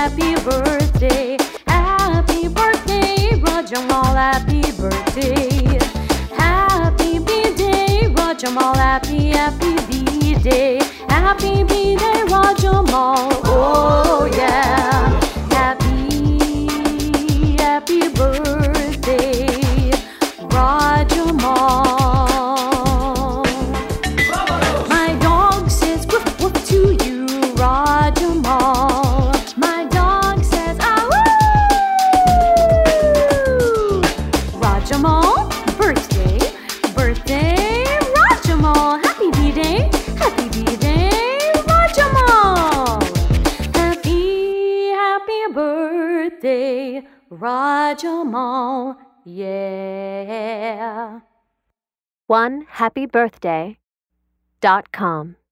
happy birthday. Happy birthday, Rajamal, happy birthday. Happy B-Day, Rajamal, happy B-Day. Happy B-Day, Rajamal, oh yeah. Happy birthday, Rajamal. My dog says woof woof to you, Rajamal. My dog says ah woo. Rajamal, birthday, Rajamal. Happy B-Day, Rajamal. Happy birthday, Rajamal, yeah. OneHappyBirthday.com